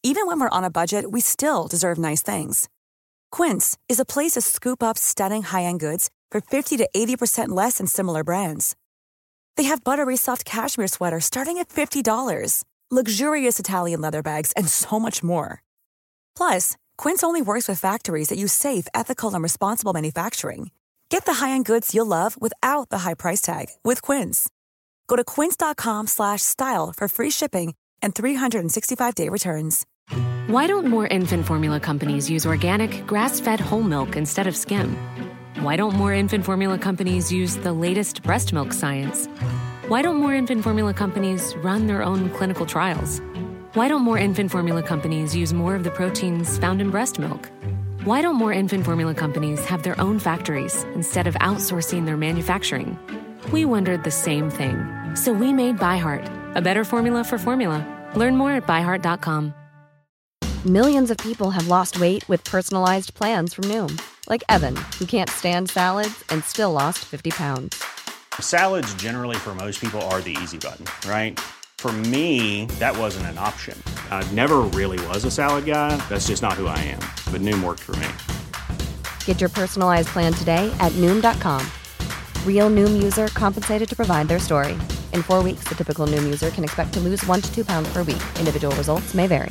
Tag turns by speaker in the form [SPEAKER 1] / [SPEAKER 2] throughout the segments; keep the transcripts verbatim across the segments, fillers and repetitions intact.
[SPEAKER 1] Even when we're on a budget, we still deserve nice things. Quince is a place to scoop up stunning high-end goods for fifty to eighty percent less than similar brands. They have buttery soft cashmere sweaters starting at fifty dollars, luxurious Italian leather bags, and so much more. Plus, Quince only works with factories that use safe, ethical, and responsible manufacturing. Get the high-end goods you'll love without the high price tag with Quince. Go to quince.com slash style for free shipping and three sixty-five day returns.
[SPEAKER 2] Why don't more infant formula companies use organic, grass-fed whole milk instead of skim? Why don't more infant formula companies use the latest breast milk science? Why don't more infant formula companies run their own clinical trials? Why don't more infant formula companies use more of the proteins found in breast milk? Why don't more infant formula companies have their own factories instead of outsourcing their manufacturing? We wondered the same thing. So we made ByHeart, a better formula for formula. Learn more at by heart dot com.
[SPEAKER 3] Millions of people have lost weight with personalized plans from Noom. Like Evan, who can't stand salads and still lost fifty pounds.
[SPEAKER 4] Salads generally for most people are the easy button, right? For me, that wasn't an option. I never really was a salad guy. That's just not who I am. But Noom worked for me.
[SPEAKER 3] Get your personalized plan today at Noom dot com. Real Noom user compensated to provide their story. In four weeks, the typical Noom user can expect to lose one to two pounds per week. Individual results may vary.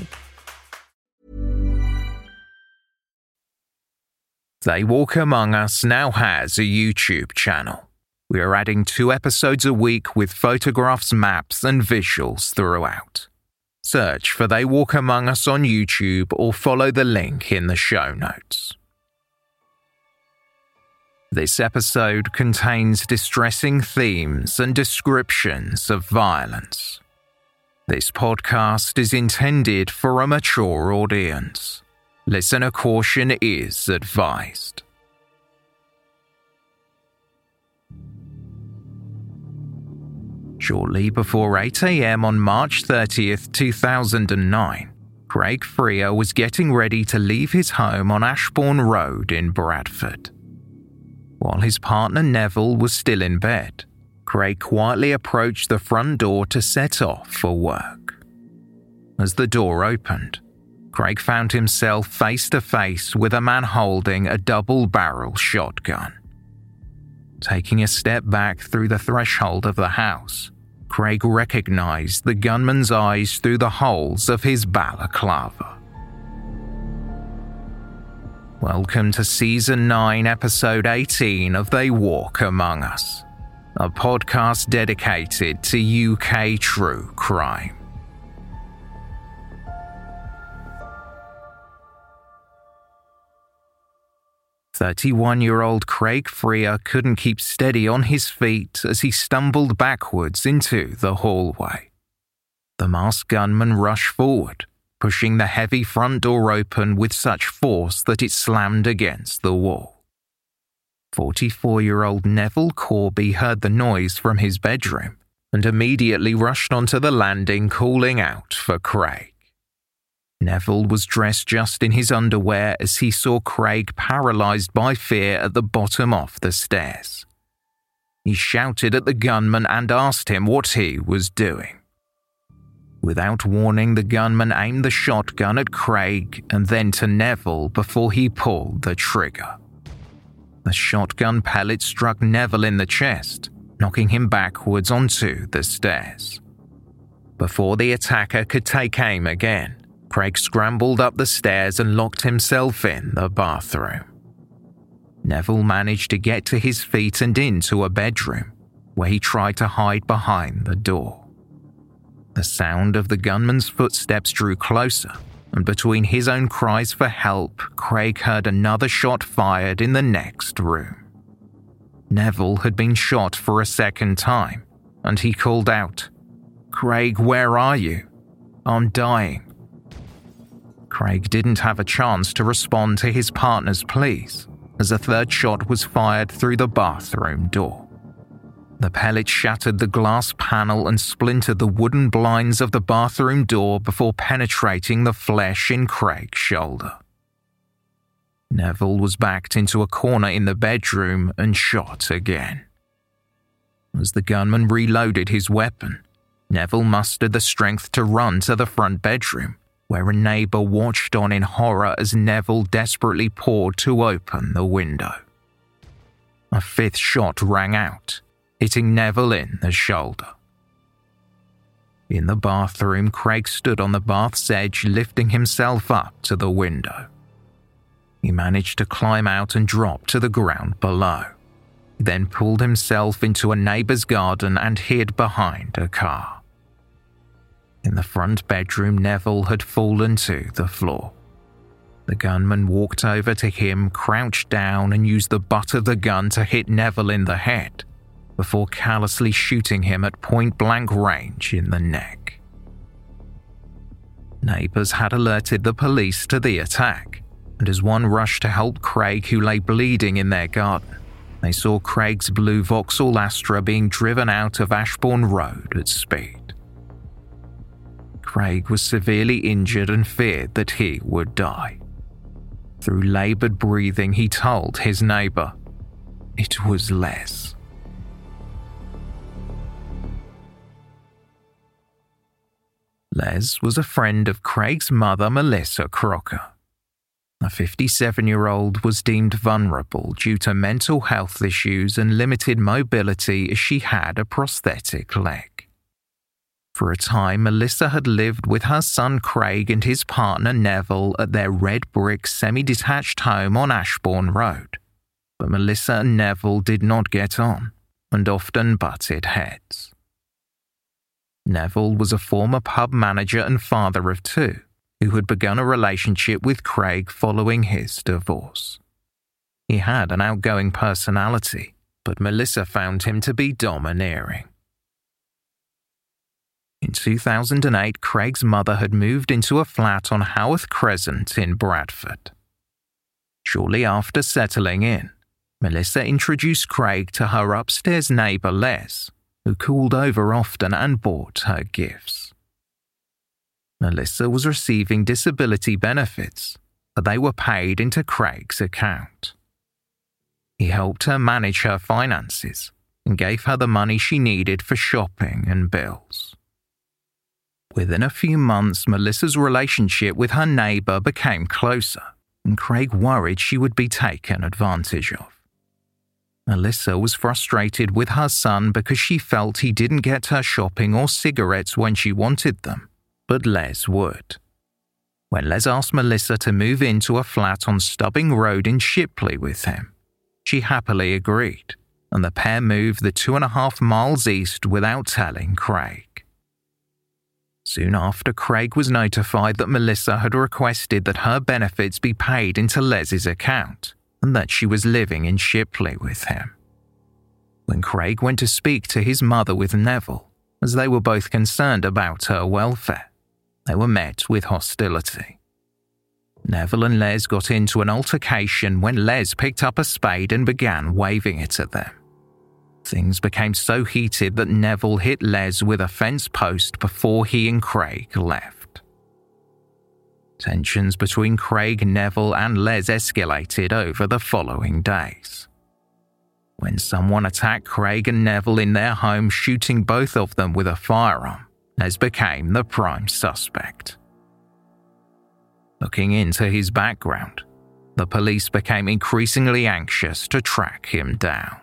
[SPEAKER 5] They Walk Among Us now has a YouTube channel. We are adding two episodes a week with photographs, maps, and visuals throughout. Search for They Walk Among Us on YouTube or follow the link in the show notes. This episode contains distressing themes and descriptions of violence. This podcast is intended for a mature audience. Listener caution is advised. Shortly before eight a.m. on March thirtieth, two thousand nine, Craig Freer was getting ready to leave his home on Ashbourne Road in Bradford. While his partner Neville was still in bed, Craig quietly approached the front door to set off for work. As the door opened, Craig found himself face to face with a man holding a double-barrel shotgun. Taking a step back through the threshold of the house, Craig recognized the gunman's eyes through the holes of his balaclava. Welcome to Season nine, Episode eighteen of They Walk Among Us, a podcast dedicated to U K true crime. thirty-one-year-old Craig Freer couldn't keep steady on his feet as he stumbled backwards into the hallway. The masked gunman rushed forward, pushing the heavy front door open with such force that it slammed against the wall. forty-four-year-old Neville Corby heard the noise from his bedroom and immediately rushed onto the landing, calling out for Craig. Neville was dressed just in his underwear as he saw Craig paralysed by fear at the bottom of the stairs. He shouted at the gunman and asked him what he was doing. Without warning, the gunman aimed the shotgun at Craig and then to Neville before he pulled the trigger. The shotgun pellet struck Neville in the chest, knocking him backwards onto the stairs. Before the attacker could take aim again, Craig scrambled up the stairs and locked himself in the bathroom. Neville managed to get to his feet and into a bedroom, where he tried to hide behind the door. The sound of the gunman's footsteps drew closer, and between his own cries for help, Craig heard another shot fired in the next room. Neville had been shot for a second time, and he called out, "Craig, where are you? I'm dying." Craig didn't have a chance to respond to his partner's pleas, as a third shot was fired through the bathroom door. The pellet shattered the glass panel and splintered the wooden blinds of the bathroom door before penetrating the flesh in Craig's shoulder. Neville was backed into a corner in the bedroom and shot again. As the gunman reloaded his weapon, Neville mustered the strength to run to the front bedroom where a neighbour watched on in horror as Neville desperately poured to open the window. A fifth shot rang out, hitting Neville in the shoulder. In the bathroom, Craig stood on the bath's edge, lifting himself up to the window. He managed to climb out and drop to the ground below, then pulled himself into a neighbour's garden and hid behind a car. In the front bedroom, Neville had fallen to the floor. The gunman walked over to him, crouched down, and used the butt of the gun to hit Neville in the head, before callously shooting him at point-blank range in the neck. Neighbours had alerted the police to the attack, and as one rushed to help Craig, who lay bleeding in their garden, they saw Craig's blue Vauxhall Astra being driven out of Ashbourne Road at speed. Craig was severely injured and feared that he would die. Through laboured breathing, he told his neighbour, "It was Les." Les was a friend of Craig's mother, Melissa Crocker. The fifty-seven-year-old was deemed vulnerable due to mental health issues and limited mobility as she had a prosthetic leg. For a time, Melissa had lived with her son Craig and his partner Neville at their red brick semi-detached home on Ashbourne Road, but Melissa and Neville did not get on and often butted heads. Neville was a former pub manager and father of two, who had begun a relationship with Craig following his divorce. He had an outgoing personality, but Melissa found him to be domineering. In two thousand eight, Craig's mother had moved into a flat on Haworth Crescent in Bradford. Shortly after settling in, Melissa introduced Craig to her upstairs neighbour Les, who called over often and bought her gifts. Melissa was receiving disability benefits, but they were paid into Craig's account. He helped her manage her finances and gave her the money she needed for shopping and bills. Within a few months, Melissa's relationship with her neighbour became closer, and Craig worried she would be taken advantage of. Melissa was frustrated with her son because she felt he didn't get her shopping or cigarettes when she wanted them, but Les would. When Les asked Melissa to move into a flat on Stubbing Road in Shipley with him, she happily agreed, and the pair moved the two and a half miles east without telling Craig. Soon after, Craig was notified that Melissa had requested that her benefits be paid into Les's account and that she was living in Shipley with him. When Craig went to speak to his mother with Neville, as they were both concerned about her welfare, they were met with hostility. Neville and Les got into an altercation when Les picked up a spade and began waving it at them. Things became so heated that Neville hit Les with a fence post before he and Craig left. Tensions between Craig, Neville and Les escalated over the following days. When someone attacked Craig and Neville in their home, shooting both of them with a firearm, Les became the prime suspect. Looking into his background, the police became increasingly anxious to track him down.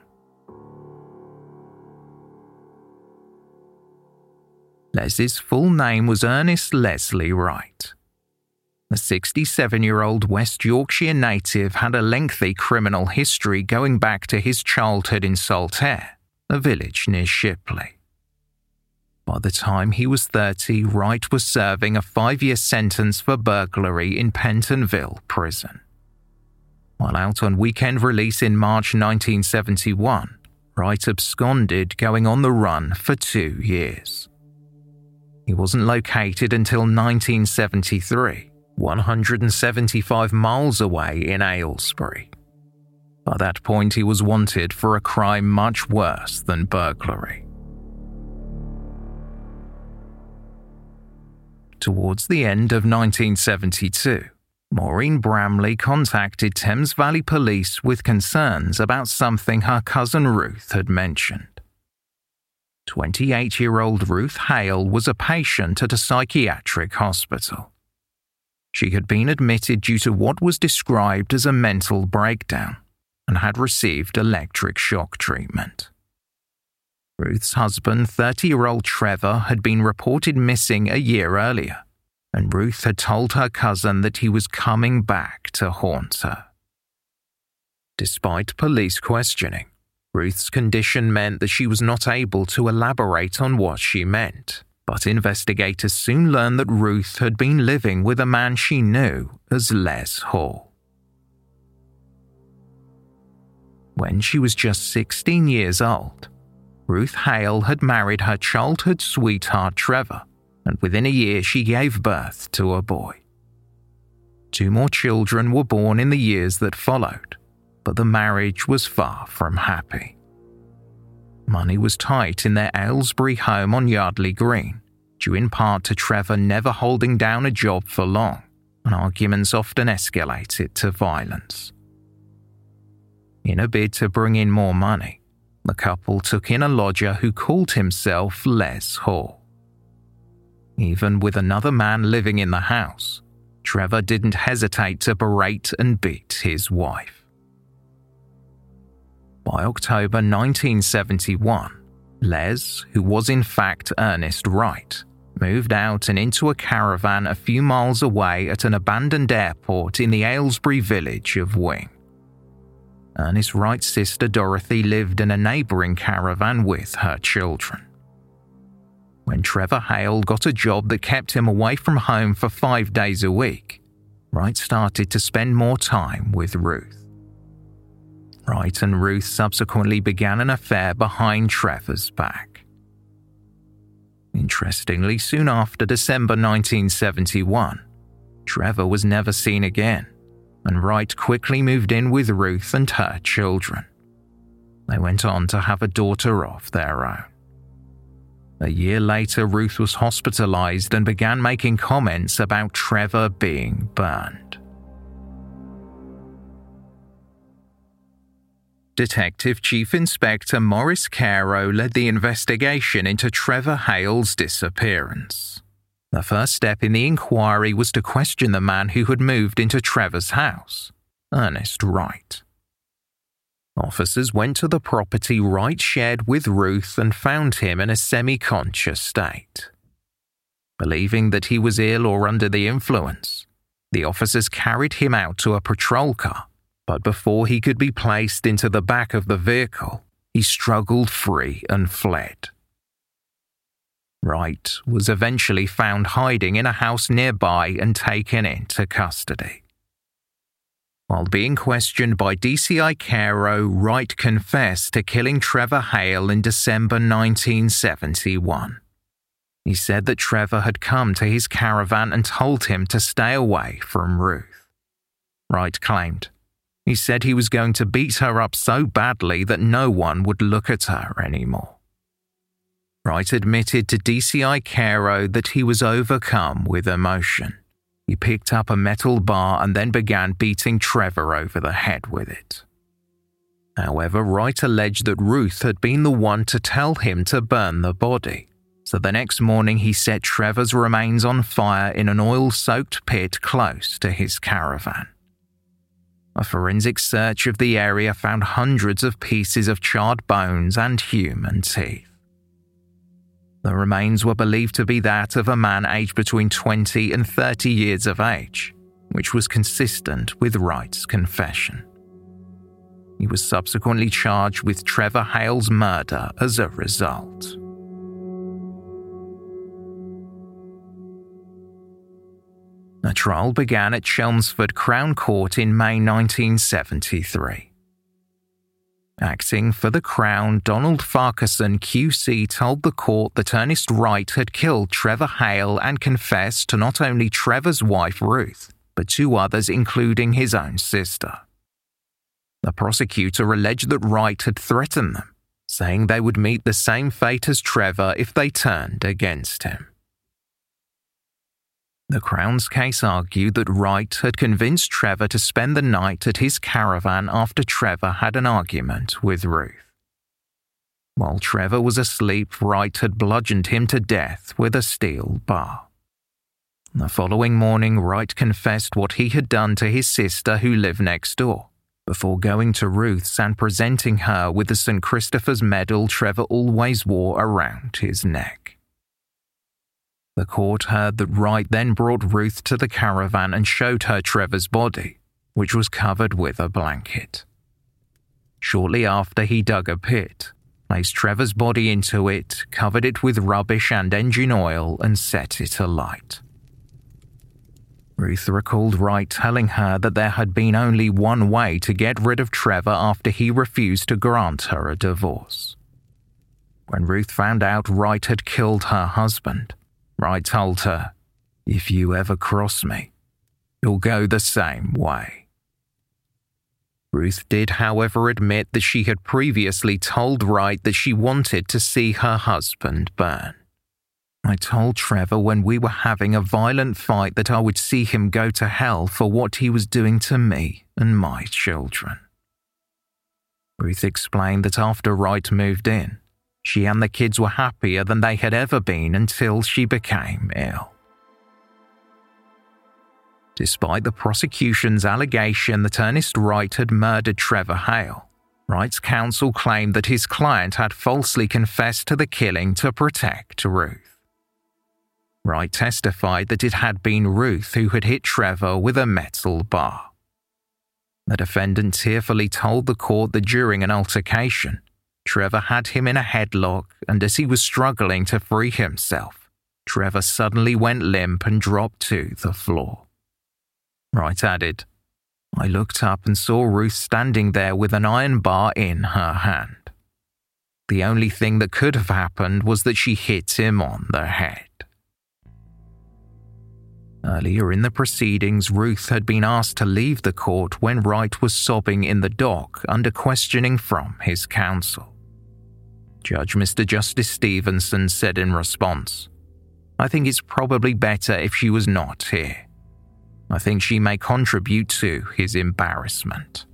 [SPEAKER 5] Les's full name was Ernest Leslie Wright. The sixty-seven-year-old West Yorkshire native had a lengthy criminal history going back to his childhood in Saltaire, a village near Shipley. By the time he was thirty, Wright was serving a five-year sentence for burglary in Pentonville Prison. While out on weekend release in March nineteen seventy-one, Wright absconded, going on the run for two years. He wasn't located until nineteen seventy-three, one hundred seventy-five miles away in Aylesbury. By that point, he was wanted for a crime much worse than burglary. Towards the end of nineteen seventy-two, Maureen Bramley contacted Thames Valley Police with concerns about something her cousin Ruth had mentioned. twenty-eight-year-old Ruth Hale was a patient at a psychiatric hospital. She had been admitted due to what was described as a mental breakdown and had received electric shock treatment. Ruth's husband, thirty-year-old Trevor, had been reported missing a year earlier, and Ruth had told her cousin that he was coming back to haunt her. Despite police questioning, Ruth's condition meant that she was not able to elaborate on what she meant, but investigators soon learned that Ruth had been living with a man she knew as Les Hall. When she was just sixteen years old, Ruth Hale had married her childhood sweetheart Trevor, and within a year she gave birth to a boy. Two more children were born in the years that followed, but the marriage was far from happy. Money was tight in their Aylesbury home on Yardley Green, due in part to Trevor never holding down a job for long, and arguments often escalated to violence. In a bid to bring in more money, the couple took in a lodger who called himself Les Hall. Even with another man living in the house, Trevor didn't hesitate to berate and beat his wife. By October nineteen seventy-one, Les, who was in fact Ernest Wright, moved out and into a caravan a few miles away at an abandoned airport in the Aylesbury village of Wing. Ernest Wright's sister Dorothy lived in a neighbouring caravan with her children. When Trevor Hale got a job that kept him away from home for five days a week, Wright started to spend more time with Ruth. Wright and Ruth subsequently began an affair behind Trevor's back. Interestingly, soon after December nineteen seventy-one, Trevor was never seen again, and Wright quickly moved in with Ruth and her children. They went on to have a daughter of their own. A year later, Ruth was hospitalized and began making comments about Trevor being burned. Detective Chief Inspector Maurice Caro led the investigation into Trevor Hale's disappearance. The first step in the inquiry was to question the man who had moved into Trevor's house, Ernest Wright. Officers went to the property Wright shared with Ruth and found him in a semi-conscious state. Believing that he was ill or under the influence, the officers carried him out to a patrol car, but before he could be placed into the back of the vehicle, he struggled free and fled. Wright was eventually found hiding in a house nearby and taken into custody. While being questioned by D C I Caro, Wright confessed to killing Trevor Hale in December nineteen seventy-one. He said that Trevor had come to his caravan and told him to stay away from Ruth. Wright claimed, he said he was going to beat her up so badly that no one would look at her anymore. Wright admitted to D C I Caro that he was overcome with emotion. He picked up a metal bar and then began beating Trevor over the head with it. However, Wright alleged that Ruth had been the one to tell him to burn the body, so the next morning he set Trevor's remains on fire in an oil-soaked pit close to his caravan. A forensic search of the area found hundreds of pieces of charred bones and human teeth. The remains were believed to be that of a man aged between twenty and thirty years of age, which was consistent with Wright's confession. He was subsequently charged with Trevor Hale's murder as a result. A trial began at Chelmsford Crown Court in May nineteen seventy-three. Acting for the Crown, Donald Farquharson Q C told the court that Ernest Wright had killed Trevor Hale and confessed to not only Trevor's wife Ruth, but two others including his own sister. The prosecutor alleged that Wright had threatened them, saying they would meet the same fate as Trevor if they turned against him. The Crown's case argued that Wright had convinced Trevor to spend the night at his caravan after Trevor had an argument with Ruth. While Trevor was asleep, Wright had bludgeoned him to death with a steel bar. The following morning, Wright confessed what he had done to his sister who lived next door, before going to Ruth's and presenting her with the Saint Christopher's medal Trevor always wore around his neck. The court heard that Wright then brought Ruth to the caravan and showed her Trevor's body, which was covered with a blanket. Shortly after, he dug a pit, placed Trevor's body into it, covered it with rubbish and engine oil, and set it alight. Ruth recalled Wright telling her that there had been only one way to get rid of Trevor after he refused to grant her a divorce. When Ruth found out Wright had killed her husband, Wright told her, "If you ever cross me, you'll go the same way." Ruth did, however, admit that she had previously told Wright that she wanted to see her husband burn. "I told Trevor when we were having a violent fight that I would see him go to hell for what he was doing to me and my children." Ruth explained that after Wright moved in, she and the kids were happier than they had ever been until she became ill. Despite the prosecution's allegation that Ernest Wright had murdered Trevor Hale, Wright's counsel claimed that his client had falsely confessed to the killing to protect Ruth. Wright testified that it had been Ruth who had hit Trevor with a metal bar. The defendant tearfully told the court that during an altercation, Trevor had him in a headlock, and as he was struggling to free himself, Trevor suddenly went limp and dropped to the floor. Wright added, "I looked up and saw Ruth standing there with an iron bar in her hand. The only thing that could have happened was that she hit him on the head." Earlier in the proceedings, Ruth had been asked to leave the court when Wright was sobbing in the dock under questioning from his counsel. Judge Mister Justice Stevenson said in response, "I think it's probably better if she was not here. I think she may contribute to his embarrassment."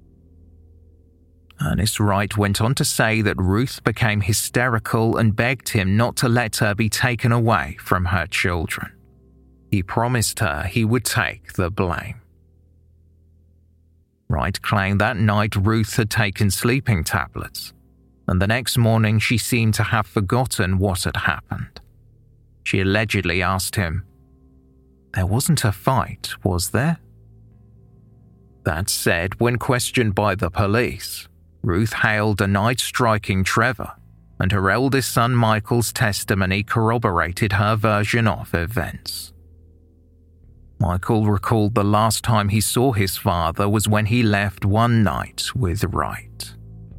[SPEAKER 5] Ernest Wright went on to say that Ruth became hysterical and begged him not to let her be taken away from her children. He promised her he would take the blame. Wright claimed that night Ruth had taken sleeping tablets, and the next morning she seemed to have forgotten what had happened. She allegedly asked him, "There wasn't a fight, was there?" That said, when questioned by the police, Ruth Hale denied striking Trevor, and her eldest son Michael's testimony corroborated her version of events. Michael recalled the last time he saw his father was when he left one night with Wright.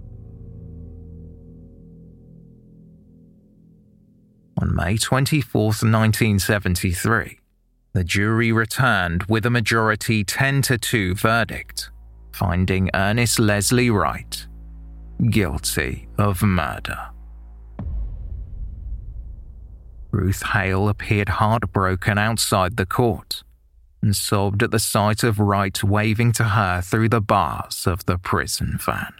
[SPEAKER 5] On May twenty-fourth, nineteen seventy-three, the jury returned with a majority ten to two verdict, finding Ernest Leslie Wright guilty of murder. Ruth Hale appeared heartbroken outside the court and sobbed at the sight of Wright waving to her through the bars of the prison van.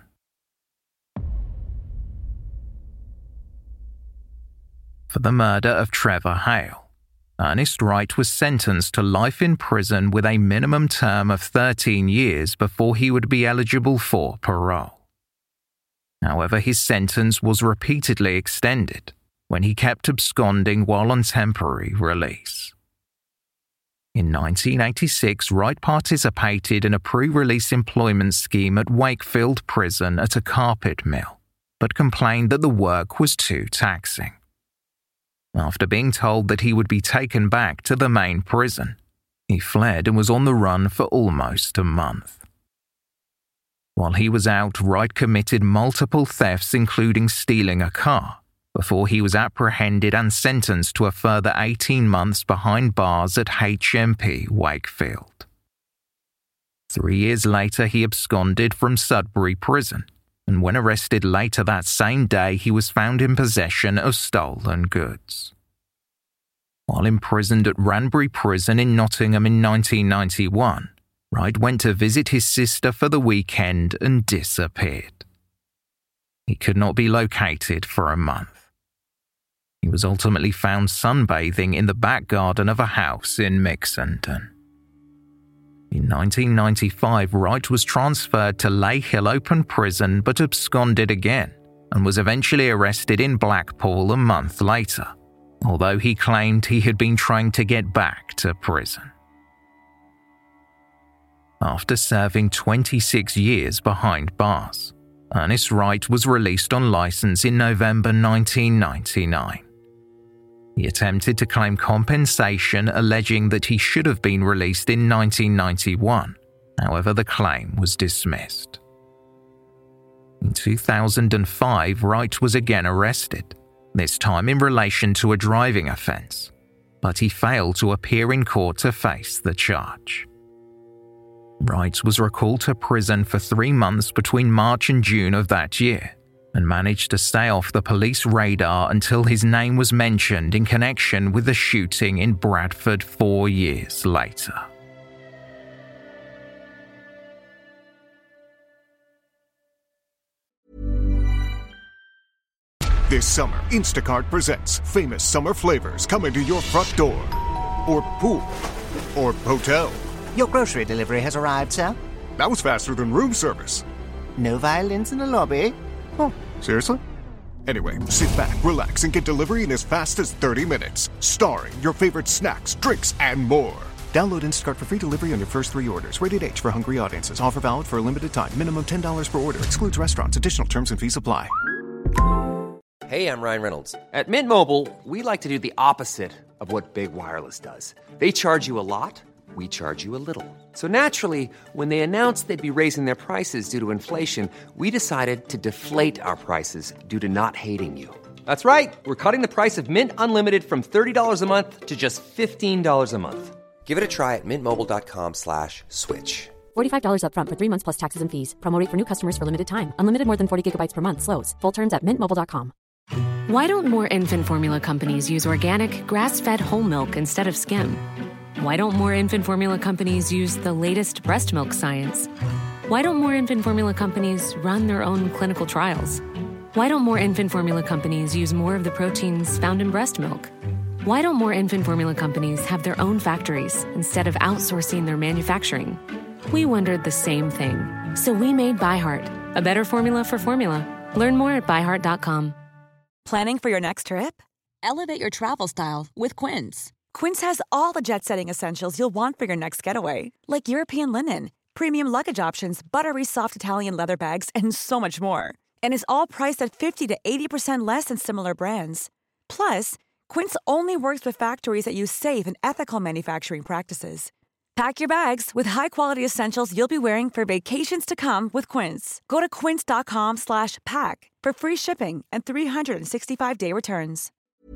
[SPEAKER 5] For the murder of Trevor Hale, Ernest Wright was sentenced to life in prison with a minimum term of thirteen years before he would be eligible for parole. However, his sentence was repeatedly extended when he kept absconding while on temporary release. In nineteen eighty-six, Wright participated in a pre-release employment scheme at Wakefield Prison at a carpet mill, but complained that the work was too taxing. After being told that he would be taken back to the main prison, he fled and was on the run for almost a month. While he was out, Wright committed multiple thefts, including stealing a car, before he was apprehended and sentenced to a further eighteen months behind bars at H M P Wakefield. Three years later, he absconded from Sudbury Prison, and when arrested later that same day, he was found in possession of stolen goods. While imprisoned at Ranbury Prison in Nottingham in nineteen ninety-one, Wright went to visit his sister for the weekend and disappeared. He could not be located for a month. He was ultimately found sunbathing in the back garden of a house in Mixenden. In nineteen ninety-five, Wright was transferred to Lay Hill Open Prison but absconded again and was eventually arrested in Blackpool a month later, although he claimed he had been trying to get back to prison. After serving twenty-six years behind bars, Ernest Wright was released on license in November nineteen ninety-nine. He attempted to claim compensation, alleging that he should have been released in nineteen ninety-one. However, the claim was dismissed. In two thousand five, Wright was again arrested, this time in relation to a driving offence, but he failed to appear in court to face the charge. Wright was recalled to prison for three months between March and June of that year, and managed to stay off the police radar until his name was mentioned in connection with the shooting in Bradford four years later.
[SPEAKER 6] This summer, Instacart presents famous summer flavors coming to your front door. Or pool. Or hotel.
[SPEAKER 7] Your grocery delivery has arrived, sir.
[SPEAKER 6] That was faster than room service.
[SPEAKER 7] No violins in the lobby.
[SPEAKER 6] Oh, seriously? Anyway, sit back, relax, and get delivery in as fast as thirty minutes. Starring your favorite snacks, drinks, and more. Download Instacart for free delivery on your first three orders. Rated H for hungry audiences. Offer valid for a limited time. Minimum ten dollars per order. Excludes restaurants. Additional terms and fees apply.
[SPEAKER 8] Hey, I'm Ryan Reynolds. At Mint Mobile, we like to do the opposite of what Big Wireless does. They charge you a lot. We charge you a little. So naturally, when they announced they'd be raising their prices due to inflation, we decided to deflate our prices due to not hating you. That's right. We're cutting the price of Mint Unlimited from thirty dollars a month to just fifteen dollars a month. Give it a try at mintmobile.com slash switch.
[SPEAKER 9] forty-five dollars up front for three months plus taxes and fees. Promo rate for new customers for limited time. Unlimited more than forty gigabytes per month slows. Full terms at mint mobile dot com.
[SPEAKER 2] Why don't more infant formula companies use organic, grass-fed whole milk instead of skim? Why don't more infant formula companies use the latest breast milk science? Why don't more infant formula companies run their own clinical trials? Why don't more infant formula companies use more of the proteins found in breast milk? Why don't more infant formula companies have their own factories instead of outsourcing their manufacturing? We wondered the same thing. So we made ByHeart, a better formula for formula. Learn more at by heart dot com.
[SPEAKER 1] Planning for your next trip?
[SPEAKER 10] Elevate your travel style with Quince.
[SPEAKER 1] Quince has all the jet-setting essentials you'll want for your next getaway, like European linen, premium luggage options, buttery soft Italian leather bags, and so much more. And is all priced at fifty to eighty percent less than similar brands. Plus, Quince only works with factories that use safe and ethical manufacturing practices. Pack your bags with high-quality essentials you'll be wearing for vacations to come with Quince. Go to quince.com slash pack for free shipping and three sixty-five day returns.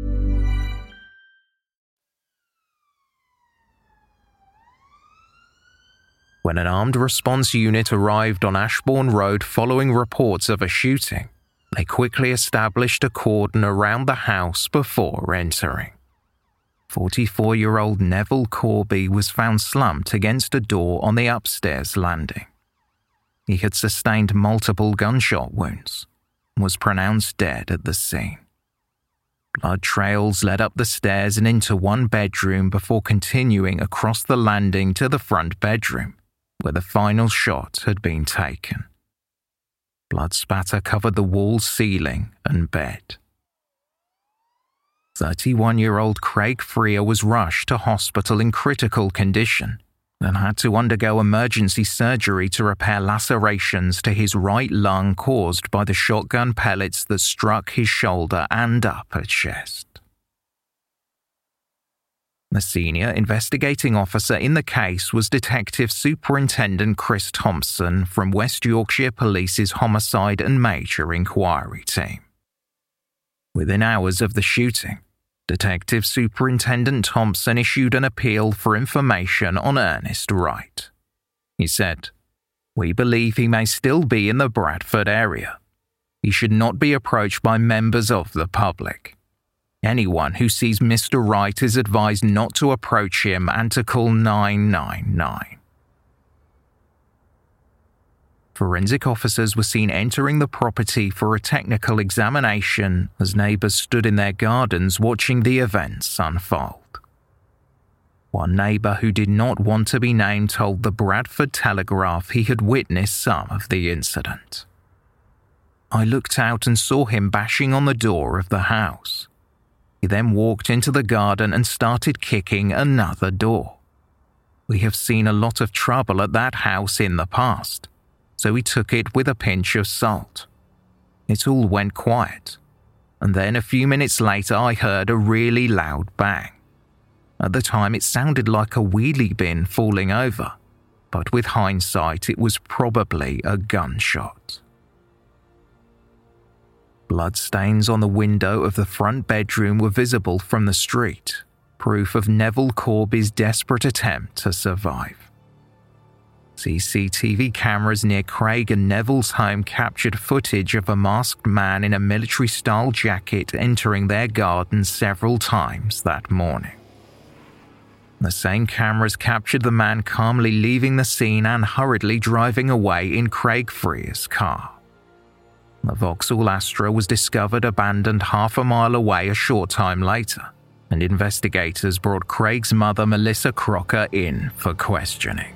[SPEAKER 5] When an armed response unit arrived on Ashbourne Road following reports of a shooting, they quickly established a cordon around the house before entering. forty-four-year-old Neville Corby was found slumped against a door on the upstairs landing. He had sustained multiple gunshot wounds and was pronounced dead at the scene. Blood trails led up the stairs and into one bedroom before continuing across the landing to the front bedroom, where the final shot had been taken. Blood spatter covered the wall, ceiling, and bed. thirty-one-year-old Craig Freer was rushed to hospital in critical condition and had to undergo emergency surgery to repair lacerations to his right lung caused by the shotgun pellets that struck his shoulder and upper chest. The senior investigating officer in the case was Detective Superintendent Chris Thompson from West Yorkshire Police's Homicide and Major Inquiry Team. Within hours of the shooting, Detective Superintendent Thompson issued an appeal for information on Ernest Wright. He said, "We believe he may still be in the Bradford area. He should not be approached by members of the public. Anyone who sees Mister Wright is advised not to approach him and to call nine nine nine. Forensic officers were seen entering the property for a technical examination as neighbours stood in their gardens watching the events unfold. One neighbour who did not want to be named told the Bradford Telegraph he had witnessed some of the incident. I looked out and saw him bashing on the door of the house. He then walked into the garden and started kicking another door. We have seen a lot of trouble at that house in the past, so we took it with a pinch of salt. It all went quiet, and then a few minutes later I heard a really loud bang. At the time it sounded like a wheelie bin falling over, but with hindsight it was probably a gunshot. Bloodstains on the window of the front bedroom were visible from the street, proof of Neville Corby's desperate attempt to survive. C C T V cameras near Craig and Neville's home captured footage of a masked man in a military-style jacket entering their garden several times that morning. The same cameras captured the man calmly leaving the scene and hurriedly driving away in Craig Freer's car. The Vauxhall Astra was discovered abandoned half a mile away a short time later, and investigators brought Craig's mother Melissa Crocker in for questioning.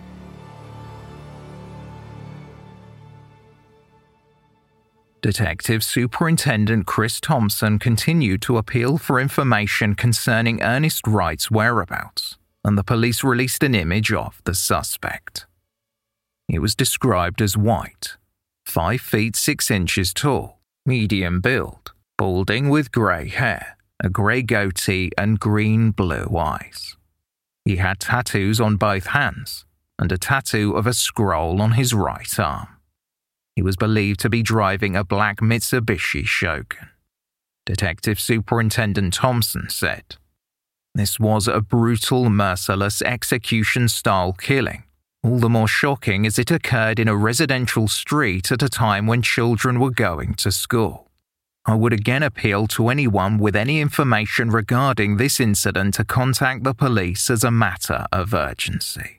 [SPEAKER 5] Detective Superintendent Chris Thompson continued to appeal for information concerning Ernest Wright's whereabouts, and the police released an image of the suspect. He was described as white, five feet six inches tall, medium build, balding with grey hair, a grey goatee and green-blue eyes. He had tattoos on both hands and a tattoo of a scroll on his right arm. He was believed to be driving a black Mitsubishi Shogun. Detective Superintendent Thompson said, "This was a brutal, merciless execution-style killing, all the more shocking as it occurred in a residential street at a time when children were going to school. I would again appeal to anyone with any information regarding this incident to contact the police as a matter of urgency."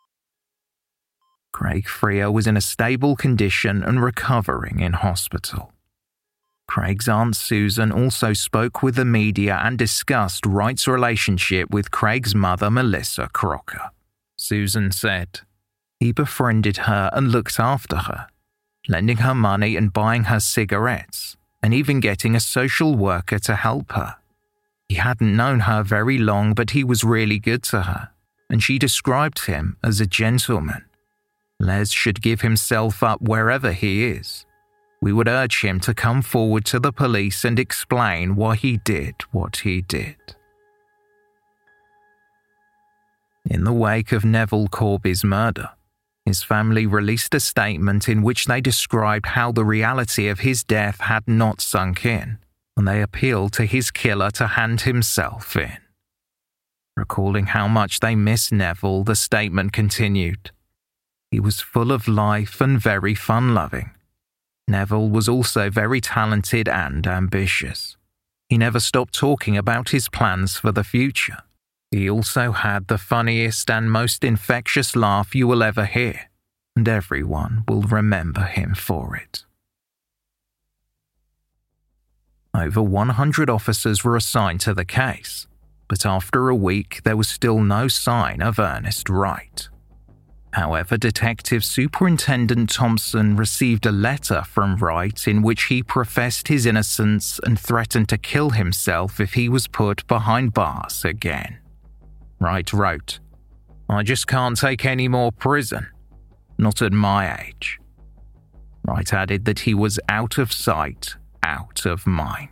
[SPEAKER 5] Craig Freer was in a stable condition and recovering in hospital. Craig's aunt Susan also spoke with the media and discussed Wright's relationship with Craig's mother Melissa Crocker. Susan said, "He befriended her and looked after her, lending her money and buying her cigarettes, and even getting a social worker to help her. He hadn't known her very long, but he was really good to her, and she described him as a gentleman. Les should give himself up wherever he is. We would urge him to come forward to the police and explain why he did what he did." In the wake of Neville Corby's murder, his family released a statement in which they described how the reality of his death had not sunk in, and they appealed to his killer to hand himself in. Recalling how much they miss Neville, the statement continued, "He was full of life and very fun-loving. Neville was also very talented and ambitious. He never stopped talking about his plans for the future. He also had the funniest and most infectious laugh you will ever hear, and everyone will remember him for it." Over one hundred officers were assigned to the case, but after a week there was still no sign of Ernest Wright. However, Detective Superintendent Thompson received a letter from Wright in which he professed his innocence and threatened to kill himself if he was put behind bars again. Wright wrote, "I just can't take any more prison. Not at my age." Wright added that he was out of sight, out of mind.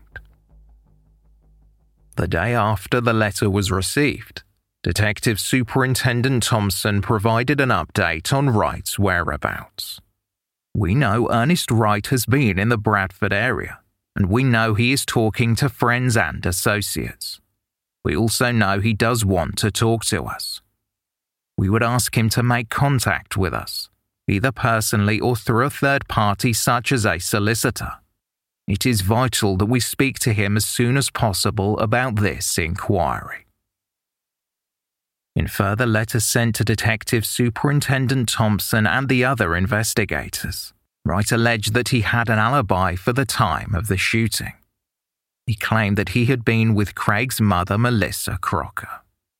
[SPEAKER 5] The day after the letter was received, Detective Superintendent Thompson provided an update on Wright's whereabouts. "We know Ernest Wright has been in the Bradford area, and we know he is talking to friends and associates. We also know he does want to talk to us. We would ask him to make contact with us, either personally or through a third party such as a solicitor. It is vital that we speak to him as soon as possible about this inquiry." In further letters sent to Detective Superintendent Thompson and the other investigators, Wright alleged that he had an alibi for the time of the shooting. He claimed that he had been with Craig's mother, Melissa Crocker.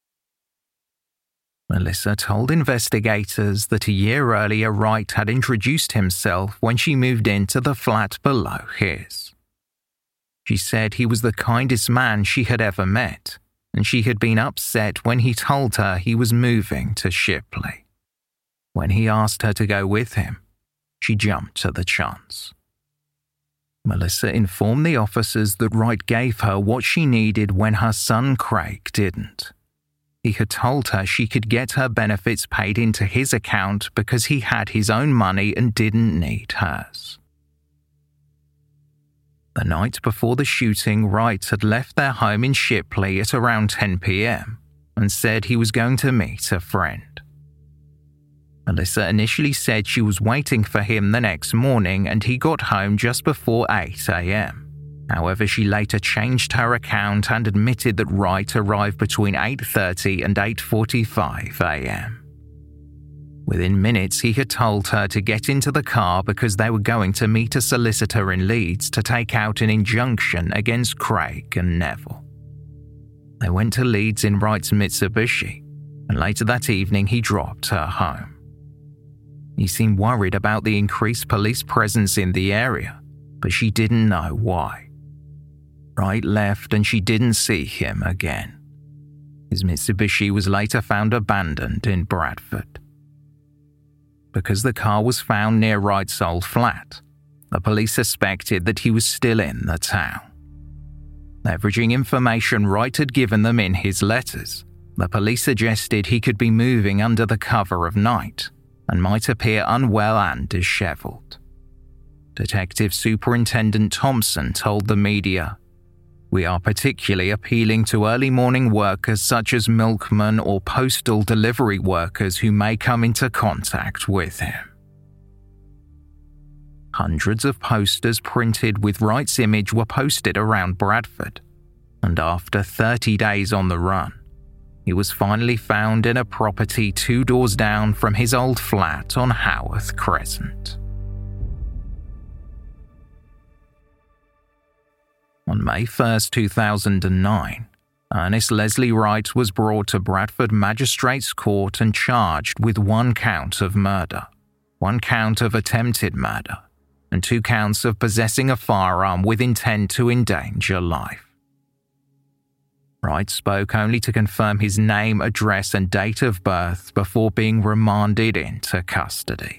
[SPEAKER 5] Melissa told investigators that a year earlier Wright had introduced himself when she moved into the flat below his. She said he was the kindest man she had ever met, and she had been upset when he told her he was moving to Shipley. When he asked her to go with him, she jumped at the chance. Melissa informed the officers that Wright gave her what she needed when her son Craig didn't. He had told her she could get her benefits paid into his account because he had his own money and didn't need hers. The night before the shooting, Wright had left their home in Shipley at around ten p.m. and said he was going to meet a friend. Melissa initially said she was waiting for him the next morning and he got home just before eight a.m. However, she later changed her account and admitted that Wright arrived between eight thirty and eight forty-five a.m. Within minutes, he had told her to get into the car because they were going to meet a solicitor in Leeds to take out an injunction against Craig and Neville. They went to Leeds in Wright's Mitsubishi, and later that evening he dropped her home. He seemed worried about the increased police presence in the area, but she didn't know why. Wright left and she didn't see him again. His Mitsubishi was later found abandoned in Bradford. Because the car was found near Wright's old flat, the police suspected that he was still in the town. Leveraging information Wright had given them in his letters, the police suggested he could be moving under the cover of night and might appear unwell and disheveled. Detective Superintendent Thompson told the media, "We are particularly appealing to early morning workers such as milkmen or postal delivery workers who may come into contact with him." Hundreds of posters printed with Wright's image were posted around Bradford, and after thirty days on the run, he was finally found in a property two doors down from his old flat on Haworth Crescent. On May first, two thousand nine, Ernest Leslie Wright was brought to Bradford Magistrates Court and charged with one count of murder, one count of attempted murder, and two counts of possessing a firearm with intent to endanger life. Wright spoke only to confirm his name, address, and date of birth before being remanded into custody.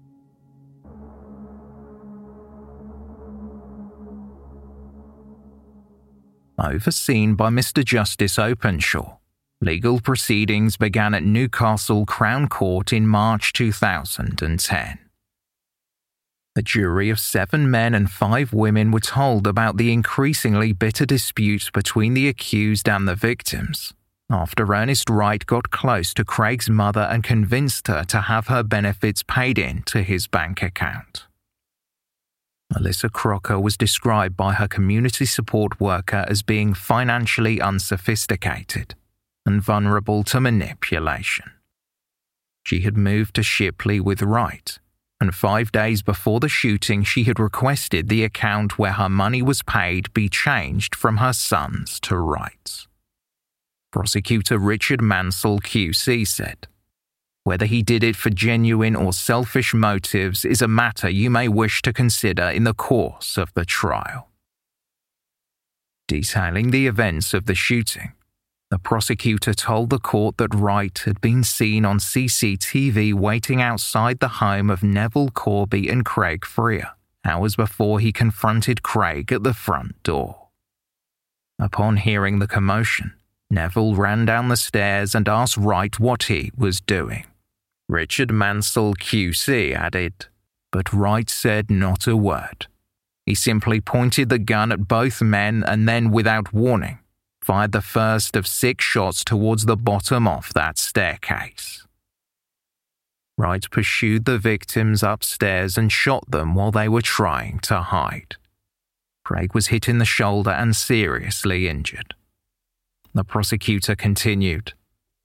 [SPEAKER 5] Overseen by Mister Justice Openshaw, legal proceedings began at Newcastle Crown Court in March two thousand ten. A jury of seven men and five women were told about the increasingly bitter dispute between the accused and the victims, after Ernest Wright got close to Craig's mother and convinced her to have her benefits paid in to his bank account. Melissa Crocker was described by her community support worker as being financially unsophisticated and vulnerable to manipulation. She had moved to Shipley with Wright, and five days before the shooting she had requested the account where her money was paid be changed from her son's to Wright's. Prosecutor Richard Mansell Q C said, "Whether he did it for genuine or selfish motives is a matter you may wish to consider in the course of the trial." Detailing the events of the shooting, the prosecutor told the court that Wright had been seen on C C T V waiting outside the home of Neville Corby and Craig Freer, hours before he confronted Craig at the front door. Upon hearing the commotion, Neville ran down the stairs and asked Wright what he was doing. Richard Mansell Q C added, but Wright said not a word. He simply pointed the gun at both men and then, without warning, fired the first of six shots towards the bottom of that staircase. Wright pursued the victims upstairs and shot them while they were trying to hide. Craig was hit in the shoulder and seriously injured. The prosecutor continued,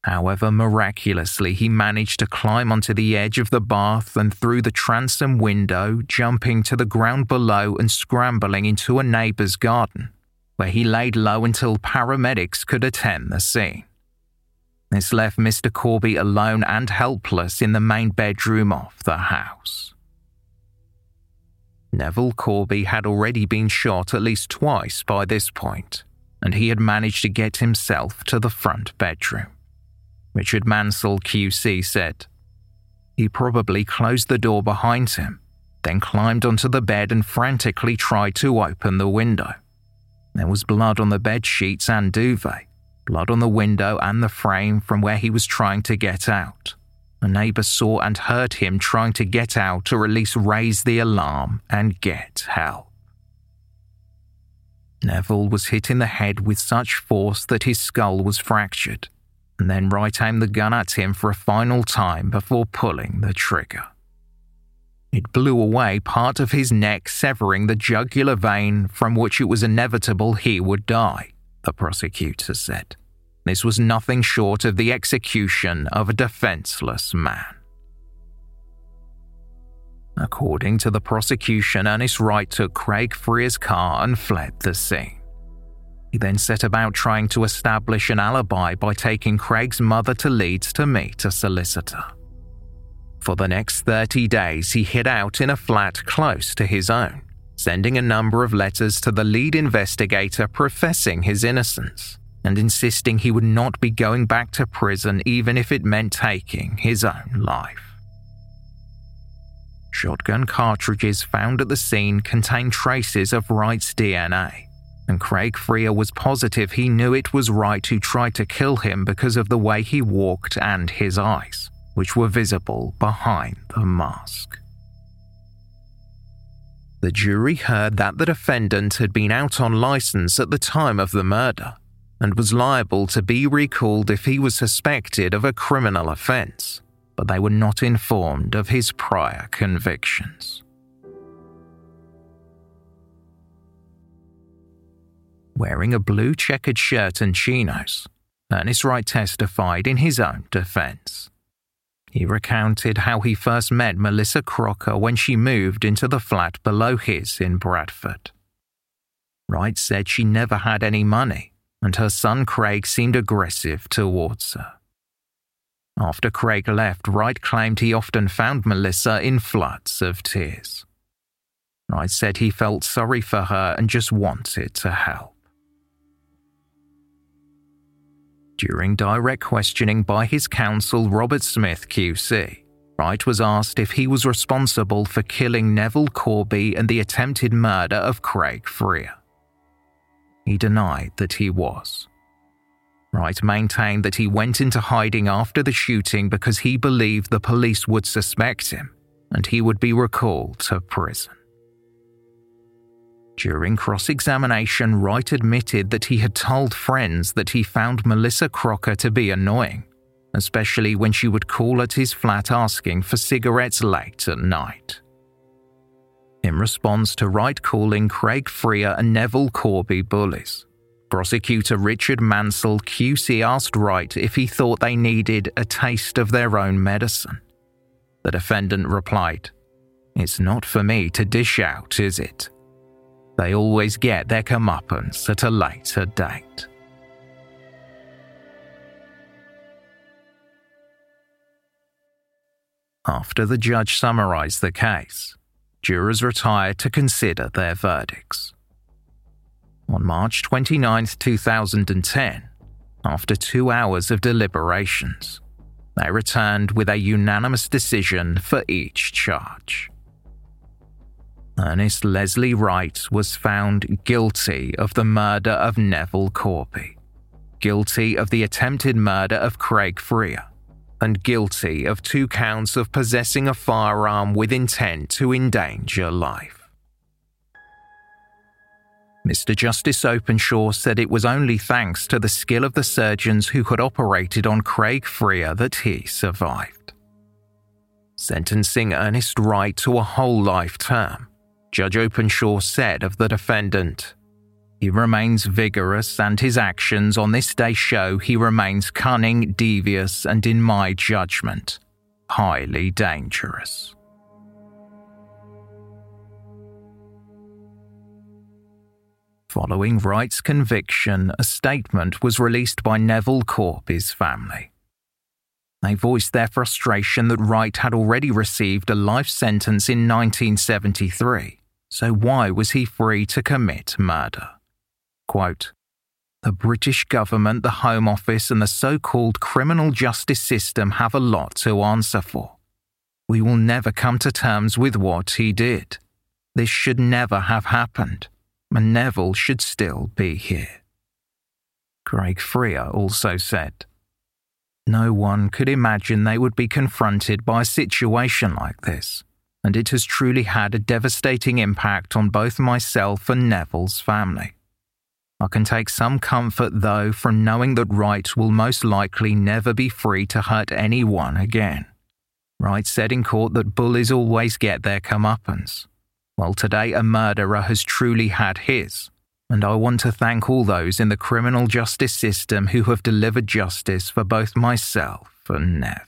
[SPEAKER 5] However, miraculously, he managed to climb onto the edge of the bath and through the transom window, jumping to the ground below and scrambling into a neighbour's garden, where he laid low until paramedics could attend the scene. This left Mister Corby alone and helpless in the main bedroom of the house. Neville Corby had already been shot at least twice by this point, and he had managed to get himself to the front bedroom. Richard Mansell Q C said. He probably closed the door behind him, then climbed onto the bed and frantically tried to open the window. There was blood on the bed sheets and duvet, blood on the window and the frame from where he was trying to get out. A neighbour saw and heard him trying to get out or at least raise the alarm and get help. Neville was hit in the head with such force that his skull was fractured, and then Wright aimed the gun at him for a final time before pulling the trigger. It blew away part of his neck, severing the jugular vein from which it was inevitable he would die, the prosecutor said. This was nothing short of the execution of a defenseless man. According to the prosecution, Ernest Wright took Craig Freer's car and fled the scene. He then set about trying to establish an alibi by taking Craig's mother to Leeds to meet a solicitor. For the next thirty days, he hid out in a flat close to his own, sending a number of letters to the lead investigator professing his innocence and insisting he would not be going back to prison even if it meant taking his own life. Shotgun cartridges found at the scene contained traces of Wright's D N A, and Craig Freer was positive he knew it was Wright who tried to kill him because of the way he walked and his eyes, which were visible behind the mask. The jury heard that the defendant had been out on license at the time of the murder and was liable to be recalled if he was suspected of a criminal offence, but they were not informed of his prior convictions. Wearing a blue checkered shirt and chinos, Ernest Wright testified in his own defence. He recounted how he first met Melissa Crocker when she moved into the flat below his in Bradford. Wright said she never had any money, and her son Craig seemed aggressive towards her. After Craig left, Wright claimed he often found Melissa in floods of tears. Wright said he felt sorry for her and just wanted to help. During direct questioning by his counsel, Robert Smith Q C, Wright was asked if he was responsible for killing Neville Corby and the attempted murder of Craig Freer. He denied that he was. Wright maintained that he went into hiding after the shooting because he believed the police would suspect him and he would be recalled to prison. During cross-examination, Wright admitted that he had told friends that he found Melissa Crocker to be annoying, especially when she would call at his flat asking for cigarettes late at night. In response to Wright calling Craig Freer and Neville Corby bullies, prosecutor Richard Mansell Q C asked Wright if he thought they needed a taste of their own medicine. The defendant replied, "It's not for me to dish out, is it? They always get their comeuppance at a later date." After the judge summarized the case, jurors retired to consider their verdicts. On March twenty-ninth, two thousand ten, after two hours of deliberations, they returned with a unanimous decision for each charge. Ernest Leslie Wright was found guilty of the murder of Neville Corby, guilty of the attempted murder of Craig Freer, and guilty of two counts of possessing a firearm with intent to endanger life. Mister Justice Openshaw said it was only thanks to the skill of the surgeons who had operated on Craig Freer that he survived. Sentencing Ernest Wright to a whole life term, Judge Openshaw said of the defendant, He remains vigorous, and his actions on this day show he remains cunning, devious, and in my judgment, highly dangerous. Following Wright's conviction, a statement was released by Neville Corby's family. They voiced their frustration that Wright had already received a life sentence in nineteen seventy-three, so why was he free to commit murder? Quote, "The British government, the Home Office and the so-called criminal justice system have a lot to answer for. We will never come to terms with what he did. This should never have happened, and Neville should still be here." Craig Freer also said, "No one could imagine they would be confronted by a situation like this, and it has truly had a devastating impact on both myself and Neville's family. I can take some comfort, though, from knowing that Wright will most likely never be free to hurt anyone again. Wright said in court that bullies always get their comeuppance. Well, today a murderer has truly had his, and I want to thank all those in the criminal justice system who have delivered justice for both myself and Nev."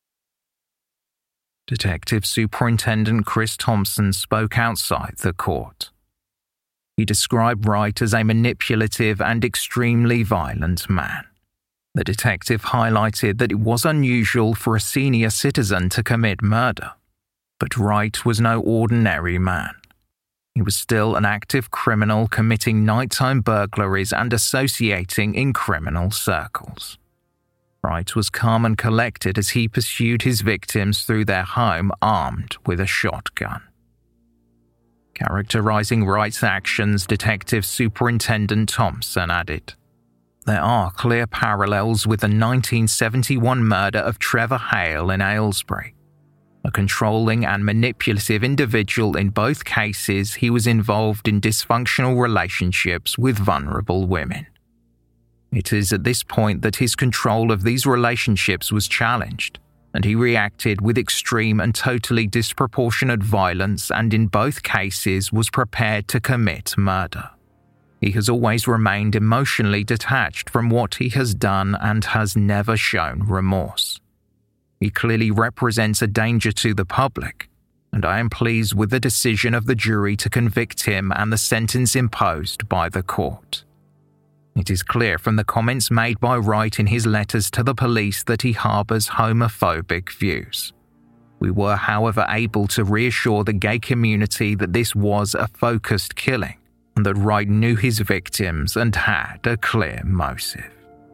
[SPEAKER 5] Detective Superintendent Chris Thompson spoke outside the court. He described Wright as a manipulative and extremely violent man. The detective highlighted that it was unusual for a senior citizen to commit murder, but Wright was no ordinary man. He was still an active criminal committing nighttime burglaries and associating in criminal circles. Wright was calm and collected as he pursued his victims through their home armed with a shotgun. Characterizing Wright's actions, Detective Superintendent Thompson added, "There are clear parallels with the nineteen seventy-one murder of Trevor Hale in Aylesbury. A controlling and manipulative individual in both cases, he was involved in dysfunctional relationships with vulnerable women. It is at this point that his control of these relationships was challenged, and he reacted with extreme and totally disproportionate violence, and in both cases was prepared to commit murder. He has always remained emotionally detached from what he has done and has never shown remorse. He clearly represents a danger to the public, and I am pleased with the decision of the jury to convict him and the sentence imposed by the court. It is clear from the comments made by Wright in his letters to the police that he harbours homophobic views. We were, however, able to reassure the gay community that this was a focused killing, and that Wright knew his victims and had a clear motive."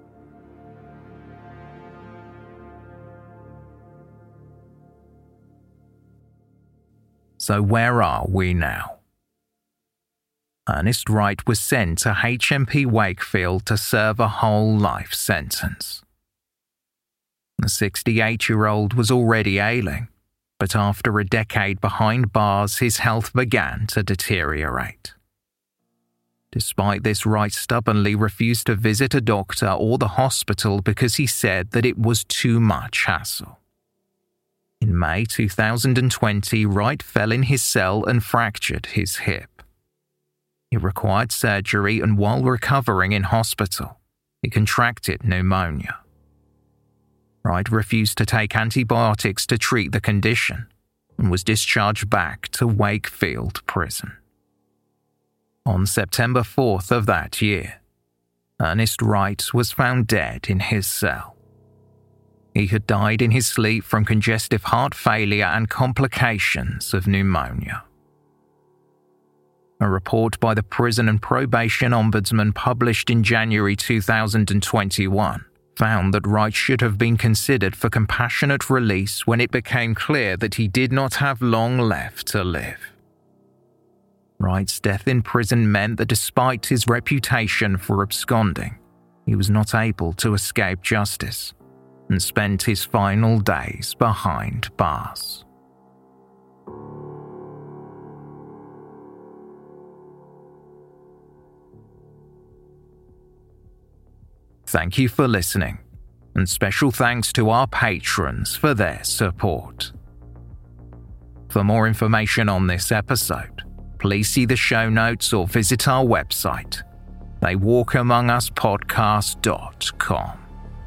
[SPEAKER 5] So where are we now? Ernest Wright was sent to H M P Wakefield to serve a whole life sentence. The sixty-eight-year-old was already ailing, but after a decade behind bars, his health began to deteriorate. Despite this, Wright stubbornly refused to visit a doctor or the hospital because he said that it was too much hassle. In May two thousand twenty, Wright fell in his cell and fractured his hip. He required surgery, and while recovering in hospital, he contracted pneumonia. Wright refused to take antibiotics to treat the condition and was discharged back to Wakefield Prison. On September fourth of that year, Ernest Wright was found dead in his cell. He had died in his sleep from congestive heart failure and complications of pneumonia. A report by the Prison and Probation Ombudsman published in January two thousand twenty-one found that Wright should have been considered for compassionate release when it became clear that he did not have long left to live. Wright's death in prison meant that despite his reputation for absconding, he was not able to escape justice and spent his final days behind bars. Thank you for listening, and special thanks to our patrons for their support. For more information on this episode, please see the show notes or visit our website, They walk among us podcast dot com.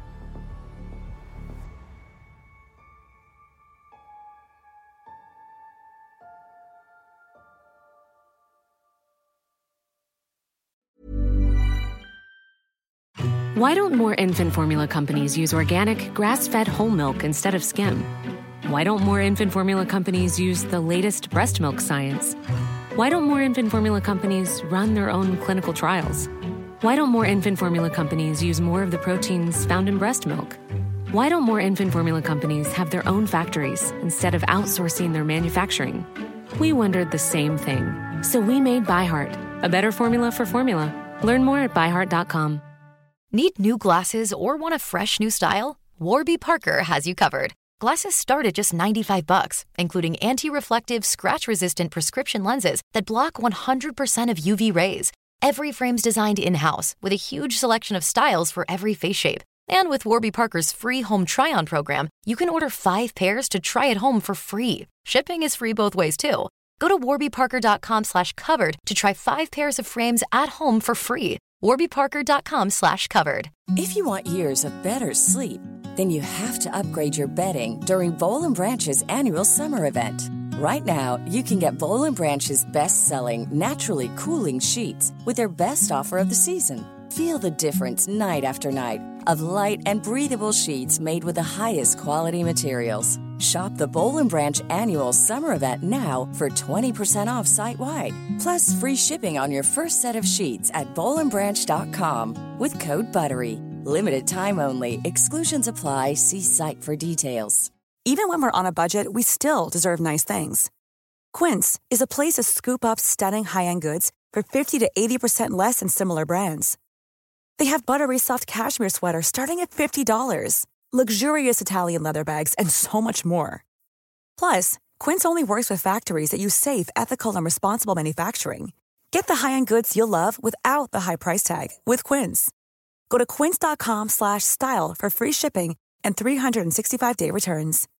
[SPEAKER 2] Why don't more infant formula companies use organic, grass-fed whole milk instead of skim? Why don't more infant formula companies use the latest breast milk science? Why don't more infant formula companies run their own clinical trials? Why don't more infant formula companies use more of the proteins found in breast milk? Why don't more infant formula companies have their own factories instead of outsourcing their manufacturing? We wondered the same thing. So we made ByHeart, a better formula for formula. Learn more at by heart dot com.
[SPEAKER 11] Need new glasses or want a fresh new style? Warby Parker has you covered. Glasses start at just ninety-five bucks, including anti-reflective, scratch-resistant prescription lenses that block one hundred percent of U V rays. Every frame's designed in-house with a huge selection of styles for every face shape. And with Warby Parker's free home try-on program, you can order five pairs to try at home for free. Shipping is free both ways, too. Go to warby parker dot com slash covered to try five pairs of frames at home for free. warby parker dot com slash covered.
[SPEAKER 12] If you want years of better sleep, then you have to upgrade your bedding during Boll and Branch's annual summer event. Right now, you can get Boll and Branch's best-selling, naturally cooling sheets with their best offer of the season. Feel the difference night after night of light and breathable sheets made with the highest quality materials. Shop the Boll and Branch annual summer event now for twenty percent off site-wide. Plus free shipping on your first set of sheets at boll and branch dot com with code BUTTERY. Limited time only. Exclusions apply. See site for details.
[SPEAKER 1] Even when we're on a budget, we still deserve nice things. Quince is a place to scoop up stunning high-end goods for fifty to eighty percent less than similar brands. They have buttery soft cashmere sweaters starting at fifty dollars, luxurious Italian leather bags, and so much more. Plus, Quince only works with factories that use safe, ethical, and responsible manufacturing. Get the high-end goods you'll love without the high price tag with Quince. Go to quince dot com slash style for free shipping and three sixty-five day returns.